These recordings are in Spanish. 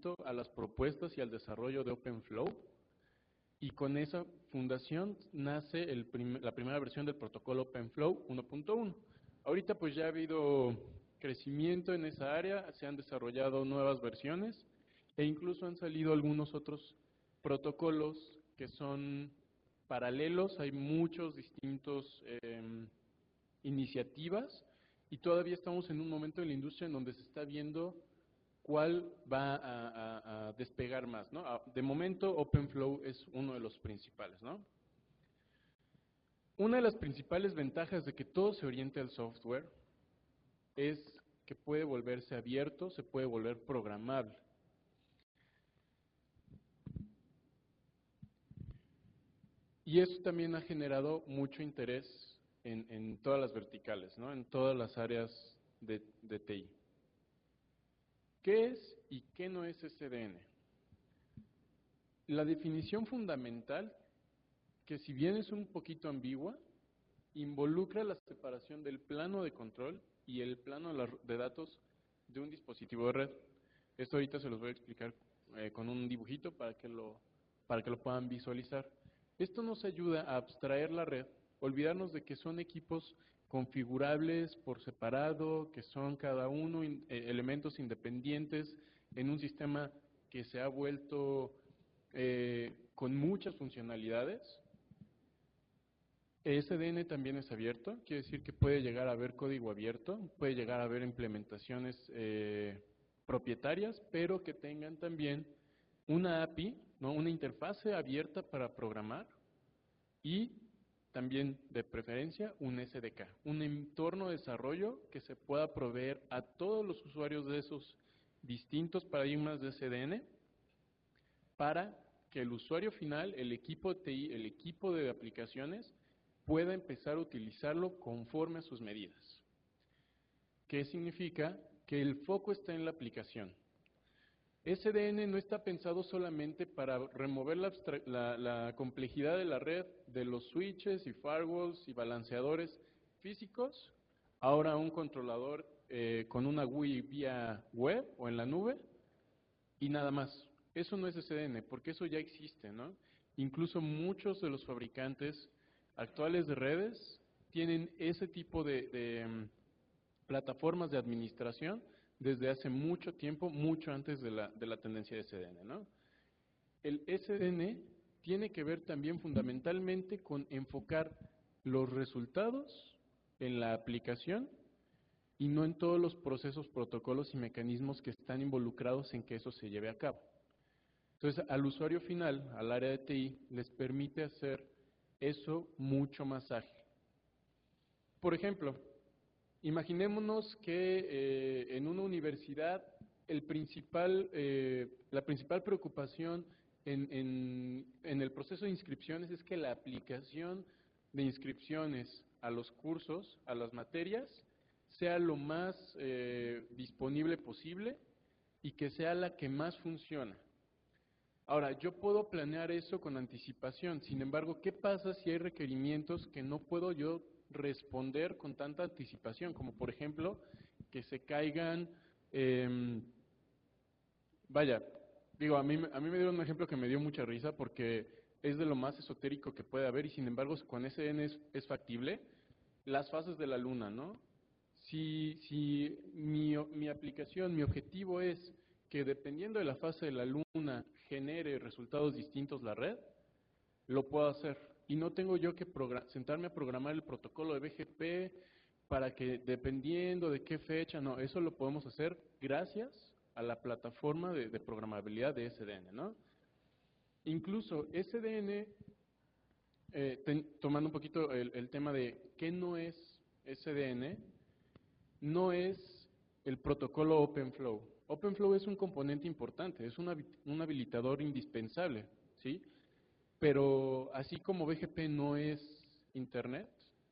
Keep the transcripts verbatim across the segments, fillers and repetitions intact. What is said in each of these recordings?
poquito a las propuestas y al desarrollo de OpenFlow, y con esa fundación nace el prim la primera versión del protocolo OpenFlow uno punto uno. Ahorita pues ya ha habido crecimiento en esa área, se han desarrollado nuevas versiones e incluso han salido algunos otros protocolos que son paralelos. Hay muchos distintos eh, iniciativas y todavía estamos en un momento en la industria en donde se está viendo cuál va a, a, a despegar más, ¿no? De momento, OpenFlow es uno de los principales, ¿no? Una de las principales ventajas de que todo se oriente al software es que puede volverse abierto, se puede volver programable. Y eso también ha generado mucho interés en, en todas las verticales, ¿no? En todas las áreas de, de T I. ¿Qué es y qué no es S D N? La definición fundamental, que si bien es un poquito ambigua, involucra la separación del plano de control y el plano de datos de un dispositivo de red. Esto ahorita se los voy a explicar eh, con un dibujito para que, lo, para que lo puedan visualizar. Esto nos ayuda a abstraer la red, olvidarnos de que son equipos configurables por separado, que son cada uno in, eh, elementos independientes en un sistema que se ha vuelto eh, con muchas funcionalidades. S D N también es abierto, quiere decir que puede llegar a haber código abierto, puede llegar a haber implementaciones eh, propietarias, pero que tengan también una A P I, ¿no? Una interfase abierta para programar y también, de preferencia, un S D K, un entorno de desarrollo que se pueda proveer a todos los usuarios de esos distintos paradigmas de S D N para que el usuario final, el equipo de T I, el equipo de aplicaciones, pueda empezar a utilizarlo conforme a sus medidas. ¿Qué significa? Que el foco está en la aplicación. S D N no está pensado solamente para remover la, la, la complejidad de la red, de los switches y firewalls y balanceadores físicos, ahora un controlador eh, con una W I vía web o en la nube y nada más. Eso no es S D N, porque eso ya existe, ¿no? Incluso muchos de los fabricantes actuales de redes tienen ese tipo de, de um, plataformas de administración desde hace mucho tiempo, mucho antes de la, de la tendencia de S D N, ¿no? El S D N tiene que ver también fundamentalmente con enfocar los resultados en la aplicación y no en todos los procesos, protocolos y mecanismos que están involucrados en que eso se lleve a cabo. Entonces, al usuario final, al área de T I, les permite hacer eso mucho más ágil. Por ejemplo, imaginémonos que eh, en una universidad el principal, eh, la principal preocupación en, en, en el proceso de inscripciones es que la aplicación de inscripciones a los cursos, a las materias, sea lo más eh, disponible posible y que sea la que más funciona. Ahora, yo puedo planear eso con anticipación, sin embargo, ¿qué pasa si hay requerimientos que no puedo yo responder con tanta anticipación? Como por ejemplo, que se caigan, eh, vaya, digo, a mí, a mí me dieron un ejemplo que me dio mucha risa porque es de lo más esotérico que puede haber y sin embargo con S D N es, es factible, las fases de la luna, ¿no? Si, si mi, mi aplicación, mi objetivo es que dependiendo de la fase de la luna genere resultados distintos la red, lo puedo hacer. Y no tengo yo que sentarme a programar el protocolo de B G P para que dependiendo de qué fecha, no, eso lo podemos hacer gracias a la plataforma de, de programabilidad de S D N, ¿no? Incluso S D N, eh, ten, tomando un poquito el, el tema de qué no es S D N, no es el protocolo OpenFlow. OpenFlow es un componente importante, es una, un habilitador indispensable, ¿sí? Pero así como B G P no es Internet,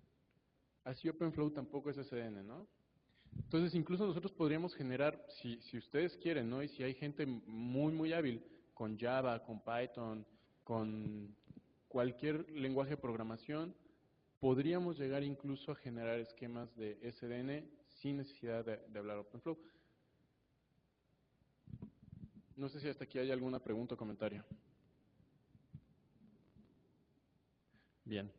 así OpenFlow tampoco es S D N, ¿no? Entonces, incluso nosotros podríamos generar, si, si ustedes quieren, ¿no? Y si hay gente muy, muy hábil con Java, con Python, con cualquier lenguaje de programación, podríamos llegar incluso a generar esquemas de S D N sin necesidad de, de hablar OpenFlow. No sé si hasta aquí hay alguna pregunta o comentario. Bien.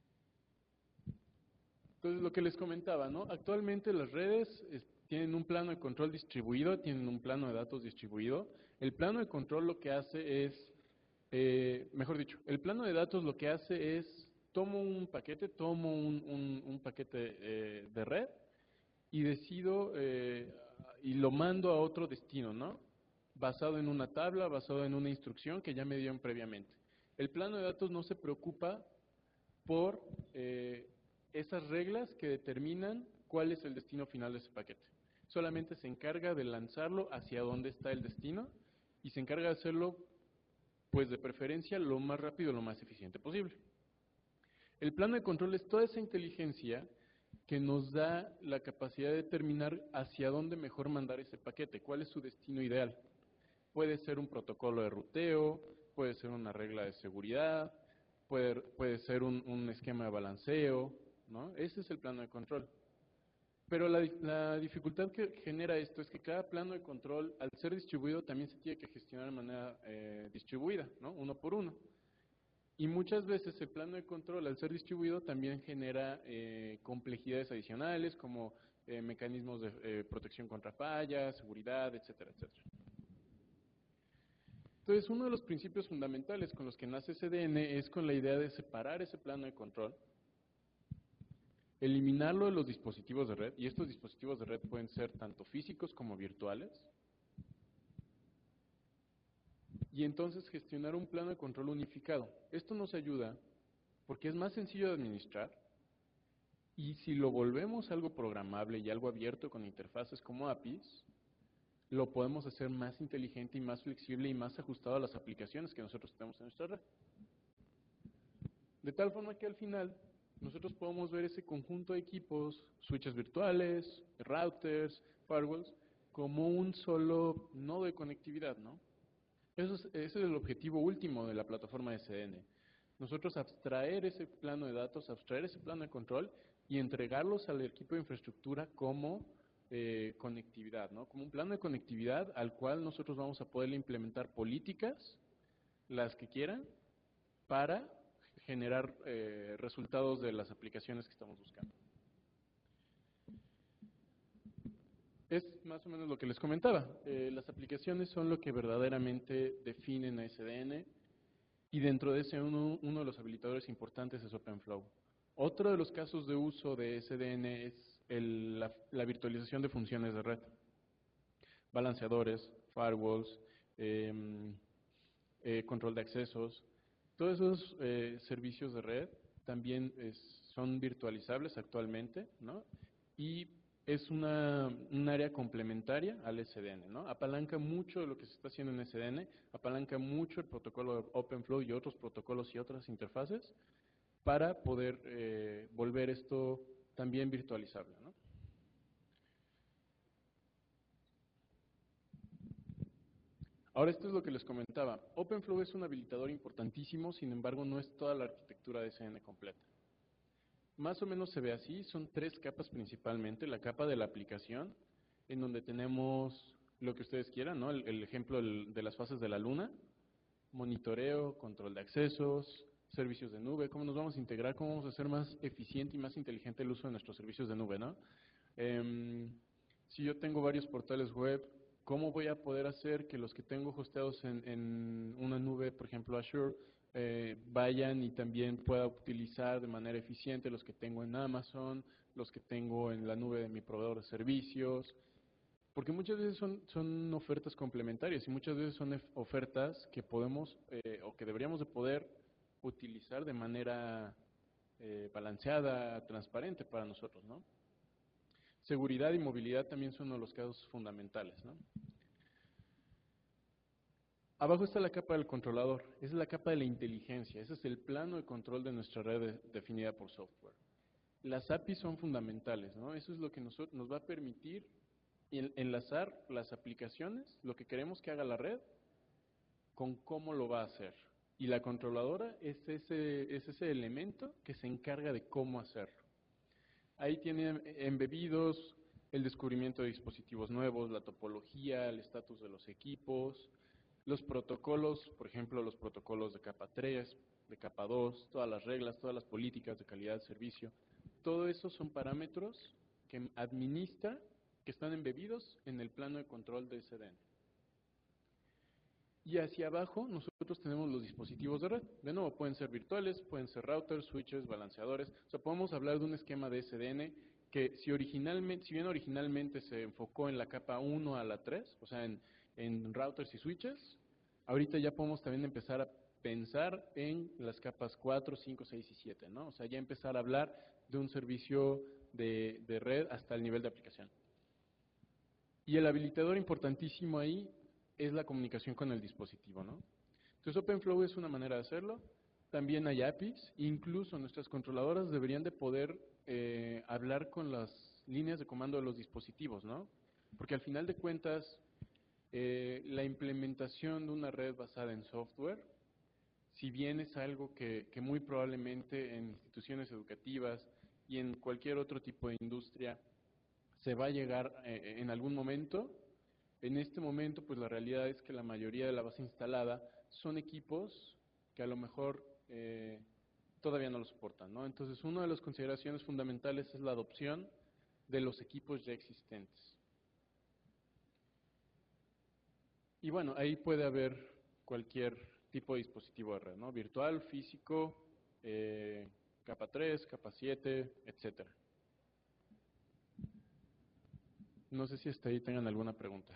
Entonces, lo que les comentaba, ¿no? Actualmente las redes es- tienen un plano de control distribuido, tienen un plano de datos distribuido. El plano de control lo que hace es, eh, mejor dicho, el plano de datos lo que hace es, tomo un paquete, tomo un, un- un paquete eh, de red y decido eh, y lo mando a otro destino, ¿no? Basado en una tabla, basado en una instrucción que ya me dieron previamente. El plano de datos no se preocupa por eh, esas reglas que determinan cuál es el destino final de ese paquete. Solamente se encarga de lanzarlo hacia dónde está el destino y se encarga de hacerlo, pues de preferencia, lo más rápido, lo más eficiente posible. El plano de control es toda esa inteligencia que nos da la capacidad de determinar hacia dónde mejor mandar ese paquete, cuál es su destino ideal. Puede ser un protocolo de ruteo, puede ser una regla de seguridad, puede, puede ser un, un esquema de balanceo, ¿no? Ese es el plano de control. Pero la, la dificultad que genera esto es que cada plano de control, al ser distribuido, también se tiene que gestionar de manera eh, distribuida, ¿no? Uno por uno. Y muchas veces el plano de control, al ser distribuido, también genera eh, complejidades adicionales, como eh, mecanismos de eh, protección contra fallas, seguridad, etcétera, etcétera. Entonces, uno de los principios fundamentales con los que nace S D N es con la idea de separar ese plano de control, eliminarlo de los dispositivos de red, y estos dispositivos de red pueden ser tanto físicos como virtuales, y entonces gestionar un plano de control unificado. Esto nos ayuda porque es más sencillo de administrar, y si lo volvemos algo programable y algo abierto con interfaces como A P Is, lo podemos hacer más inteligente y más flexible y más ajustado a las aplicaciones que nosotros tenemos en nuestra red. De tal forma que al final nosotros podemos ver ese conjunto de equipos, switches virtuales, routers, firewalls, como un solo nodo de conectividad, ¿no? Eso es, ese es el objetivo último de la plataforma S D N. Nosotros abstraer ese plano de datos, abstraer ese plano de control y entregarlos al equipo de infraestructura como eh, conectividad, ¿no? Como un plano de conectividad al cual nosotros vamos a poder implementar políticas, las que quieran, para generar eh, resultados de las aplicaciones que estamos buscando. Es más o menos lo que les comentaba. Eh, las aplicaciones son lo que verdaderamente definen a S D N y dentro de ese uno, uno de los habilitadores importantes es OpenFlow. Otro de los casos de uso de S D N es el, la, la virtualización de funciones de red. Balanceadores, firewalls, eh, eh, control de accesos. Todos esos eh, servicios de red también es, son virtualizables actualmente, ¿no? Y es una, un área complementaria al S D N, ¿no? Apalanca mucho de lo que se está haciendo en S D N, apalanca mucho el protocolo de OpenFlow y otros protocolos y otras interfaces para poder eh, volver esto también virtualizable, ¿no? Ahora, esto es lo que les comentaba. OpenFlow es un habilitador importantísimo, sin embargo, no es toda la arquitectura de S D N completa. Más o menos se ve así, son tres capas principalmente. La capa de la aplicación, en donde tenemos lo que ustedes quieran, ¿no? El, el ejemplo del- de las fases de la luna, monitoreo, control de accesos, servicios de nube, cómo nos vamos a integrar, cómo vamos a hacer más eficiente y más inteligente el uso de nuestros servicios de nube, ¿no? Em, si yo tengo varios portales web, ¿cómo voy a poder hacer que los que tengo hosteados en, en una nube, por ejemplo Azure, eh, vayan y también pueda utilizar de manera eficiente los que tengo en Amazon, los que tengo en la nube de mi proveedor de servicios? Porque muchas veces son, son ofertas complementarias y muchas veces son ef- ofertas que podemos eh, o que deberíamos de poder utilizar de manera eh, balanceada, transparente para nosotros, ¿no? Seguridad y movilidad también son uno de los casos fundamentales, ¿no? Abajo está la capa del controlador, esa es la capa de la inteligencia, ese es el plano de control de nuestra red de- definida por software. Las A P Is son fundamentales, ¿no? Eso es lo que nos, nos va a permitir en- enlazar las aplicaciones, lo que queremos que haga la red, con cómo lo va a hacer. Y la controladora es ese, es ese elemento que se encarga de cómo hacerlo. Ahí tienen embebidos el descubrimiento de dispositivos nuevos, la topología, el estatus de los equipos, Los protocolos, por ejemplo, los protocolos de capa tres, de capa dos, todas las reglas, todas las políticas de calidad de servicio, todo eso son parámetros que administra, que están embebidos en el plano de control de S D N. Y hacia abajo nosotros tenemos los dispositivos de red. De nuevo, pueden ser virtuales, pueden ser routers, switches, balanceadores. O sea, podemos hablar de un esquema de S D N que si originalmente, si bien originalmente se enfocó en la capa uno a la tres, o sea, en, en routers y switches, ahorita ya podemos también empezar a pensar en las capas cuatro, cinco, seis y siete, ¿no? O sea, ya empezar a hablar de un servicio de, de red hasta el nivel de aplicación. Y el habilitador importantísimo ahí es la comunicación con el dispositivo, ¿no? Entonces OpenFlow es una manera de hacerlo. También hay A P Is, incluso nuestras controladoras deberían de poder eh, hablar con las líneas de comando de los dispositivos, ¿no? Porque al final de cuentas, eh, la implementación de una red basada en software, si bien es algo que, que muy probablemente en instituciones educativas y en cualquier otro tipo de industria se va a llegar eh, en algún momento, en este momento pues la realidad es que la mayoría de la base instalada son equipos que a lo mejor eh, todavía no lo soportan, ¿no? Entonces una de las consideraciones fundamentales es la adopción de los equipos ya existentes. Y bueno, ahí puede haber cualquier tipo de dispositivo de red, ¿no? Virtual, físico, eh, capa tres, capa siete, etcétera. No sé si hasta ahí tengan alguna pregunta.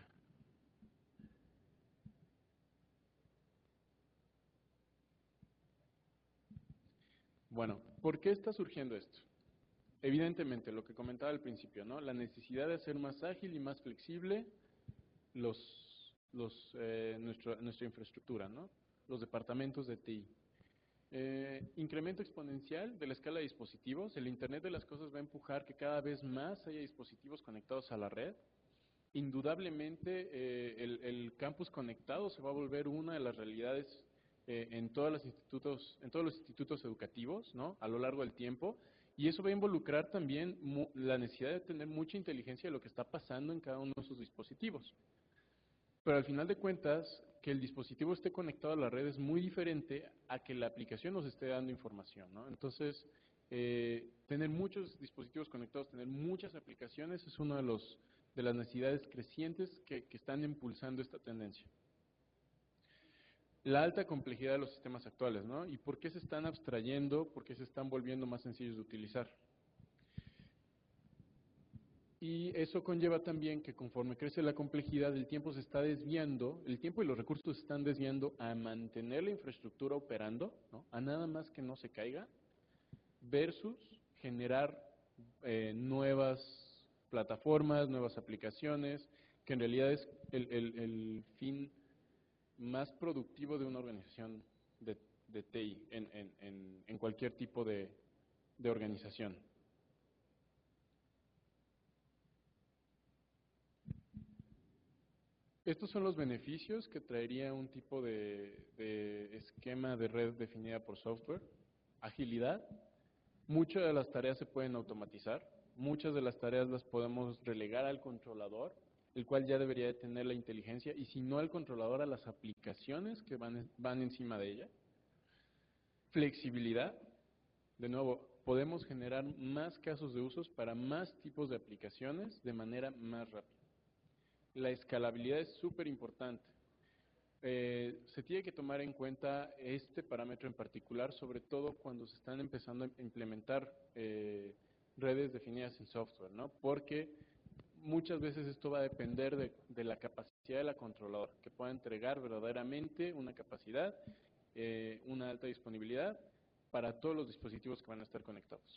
Bueno, ¿por qué está surgiendo esto? Evidentemente, lo que comentaba al principio, ¿no? La necesidad de hacer más ágil y más flexible los, los, eh, nuestro, nuestra infraestructura, ¿no? Los departamentos de T I. Eh, incremento exponencial de la escala de dispositivos. El Internet de las cosas va a empujar que cada vez más haya dispositivos conectados a la red. Indudablemente, eh, el, el campus conectado se va a volver una de las realidades eh, en, todos los institutos, en todos los institutos educativos, ¿no? A lo largo del tiempo. Y eso va a involucrar también mu la necesidad de tener mucha inteligencia de lo que está pasando en cada uno de esos dispositivos. Pero al final de cuentas, que el dispositivo esté conectado a la red es muy diferente a que la aplicación nos esté dando información, ¿no? Entonces, eh, tener muchos dispositivos conectados, tener muchas aplicaciones es una de, los, de las necesidades crecientes que, que están impulsando esta tendencia. La alta complejidad de los sistemas actuales, ¿no? ¿Y por qué se están abstrayendo? ¿Por qué se están volviendo más sencillos de utilizar? Y eso conlleva también que conforme crece la complejidad, el tiempo se está desviando, el tiempo y los recursos se están desviando a mantener la infraestructura operando, ¿no? A nada más que no se caiga, versus generar eh, nuevas plataformas, nuevas aplicaciones, que en realidad es el, el, el fin más productivo de una organización de, de T I en, en, en, en cualquier tipo de, de organización. Estos son los beneficios que traería un tipo de, de esquema de red definida por software. Agilidad. Muchas de las tareas se pueden automatizar. Muchas de las tareas las podemos relegar al controlador, el cual ya debería de tener la inteligencia, y si no al controlador, a las aplicaciones que van, van encima de ella. Flexibilidad. De nuevo, podemos generar más casos de usos para más tipos de aplicaciones de manera más rápida. La escalabilidad es súper importante. Eh, se tiene que tomar en cuenta este parámetro en particular, sobre todo cuando se están empezando a implementar eh, redes definidas en software, ¿no? Porque muchas veces esto va a depender de, de la capacidad de la controladora, que pueda entregar verdaderamente una capacidad, eh, una alta disponibilidad para todos los dispositivos que van a estar conectados.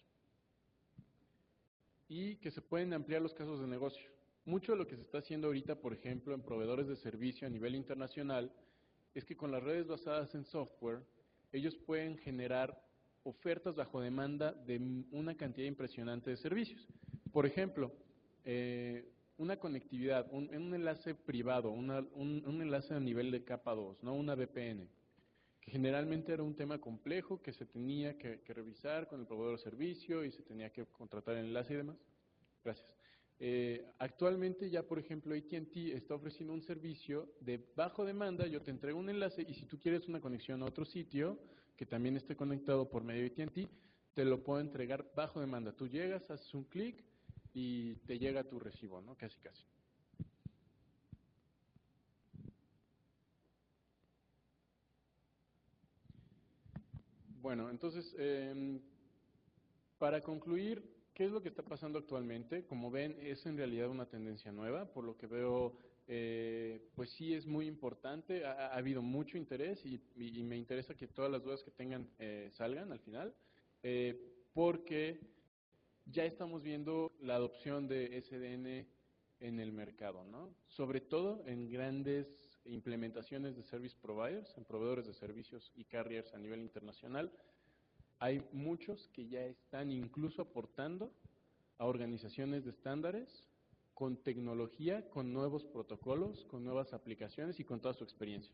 Y que se pueden ampliar los casos de negocio. Mucho de lo que se está haciendo ahorita, por ejemplo, en proveedores de servicio a nivel internacional, es que con las redes basadas en software, ellos pueden generar ofertas bajo demanda de una cantidad impresionante de servicios. Por ejemplo, eh, una conectividad, un, un enlace privado, una, un, un enlace a nivel de capa dos, ¿no? Una V P N, que generalmente era un tema complejo que se tenía que, que revisar con el proveedor de servicio y se tenía que contratar el enlace y demás. Gracias. Eh, actualmente ya, por ejemplo, A T and T está ofreciendo un servicio de bajo demanda. Yo te entrego un enlace y si tú quieres una conexión a otro sitio que también esté conectado por medio de A T and T, te lo puedo entregar bajo demanda. Tú llegas, haces un clic y te llega tu recibo, ¿no? Casi, casi. Bueno, entonces, eh, para concluir, ¿qué es lo que está pasando actualmente? Como ven, es en realidad una tendencia nueva, por lo que veo, eh, pues sí es muy importante, ha, ha habido mucho interés y, y- y me interesa que todas las dudas que tengan eh, salgan al final, eh, porque ya estamos viendo la adopción de S D N en el mercado, ¿no? Sobre todo en grandes implementaciones de service providers, en proveedores de servicios y carriers a nivel internacional. Hay muchos que ya están incluso aportando a organizaciones de estándares con tecnología, con nuevos protocolos, con nuevas aplicaciones y con toda su experiencia.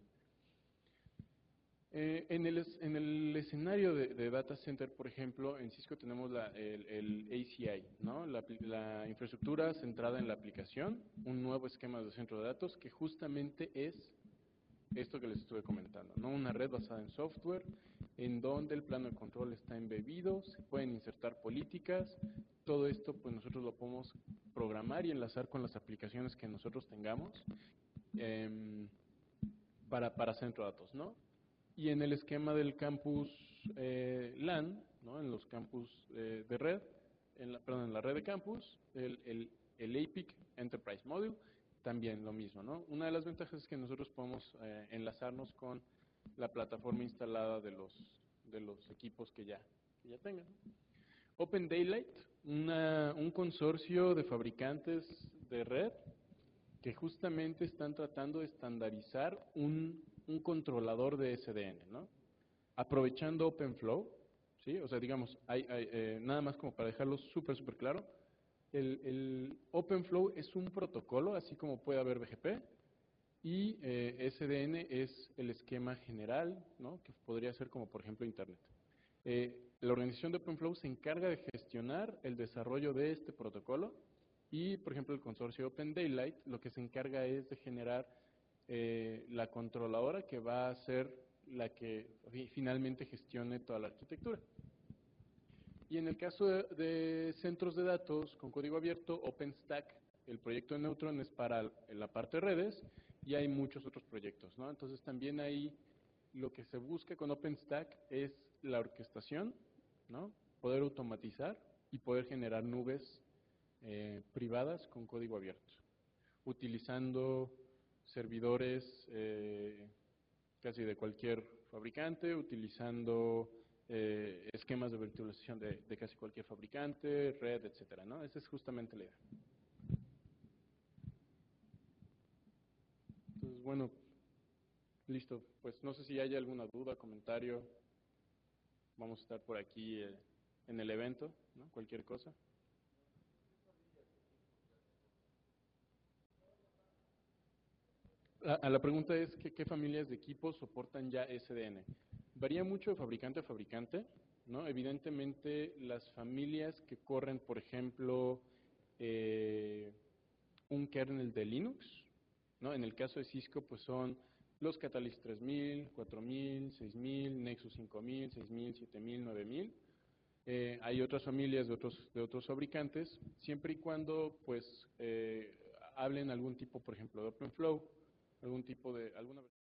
Eh, en, el, es- en el escenario de, de data center, por ejemplo, en Cisco tenemos la- el, el A C I, ¿no? La, apli- la infraestructura centrada en la aplicación, un nuevo esquema de centro de datos que justamente es esto que les estuve comentando, ¿no? Una red basada en software, en donde el plano de control está embebido, se pueden insertar políticas, todo esto pues nosotros lo podemos programar y enlazar con las aplicaciones que nosotros tengamos em, para, para centro de datos, ¿no? Y en el esquema del campus eh, LAN, ¿no? En los campus eh, de red, en la, perdón, en la red de campus, el, el, el A P I C Enterprise Module, también lo mismo, ¿no? Una de las ventajas es que nosotros podemos eh, enlazarnos con la plataforma instalada de los, de los equipos que ya, que ya tengan. Open Daylight, una, un consorcio de fabricantes de red que justamente están tratando de estandarizar un, un controlador de S D N, ¿no? Aprovechando OpenFlow, ¿sí? O sea, digamos, hay, hay, eh, nada más como para dejarlo súper, súper claro, el, el OpenFlow es un protocolo, así como puede haber B G P, y eh, S D N es el esquema general, ¿no? Que podría ser como, por ejemplo, Internet. Eh, la organización de OpenFlow se encarga de gestionar el desarrollo de este protocolo y, por ejemplo, el consorcio Open Daylight lo que se encarga es de generar eh, la controladora que va a ser la que fi- finalmente gestione toda la arquitectura. Y en el caso de, de centros de datos con código abierto, OpenStack, el proyecto de Neutron es para la parte de redes y hay muchos otros proyectos, ¿no? Entonces también ahí lo que se busca con OpenStack es la orquestación, ¿no? Poder automatizar y poder generar nubes eh, privadas con código abierto, utilizando servidores eh, casi de cualquier fabricante, utilizando eh, esquemas de virtualización de, de casi cualquier fabricante, red, etcétera, ¿no? Esa es justamente la idea. Entonces, bueno, listo. Pues no sé si hay alguna duda, comentario. Vamos a estar por aquí eh, en el evento, ¿no? Cualquier cosa. A, a la pregunta es que, ¿qué familias de equipos soportan ya S D N? Varía mucho de fabricante a fabricante, ¿no? Evidentemente, las familias que corren, por ejemplo, eh, un kernel de Linux, ¿no? En el caso de Cisco, pues son los Catalyst tres mil, cuatro mil, seis mil, Nexus cinco mil, seis mil, siete mil, nueve mil. Eh, hay otras familias de otros, de otros fabricantes, siempre y cuando pues eh, hablen algún tipo, por ejemplo, de OpenFlow, algún tipo de, alguna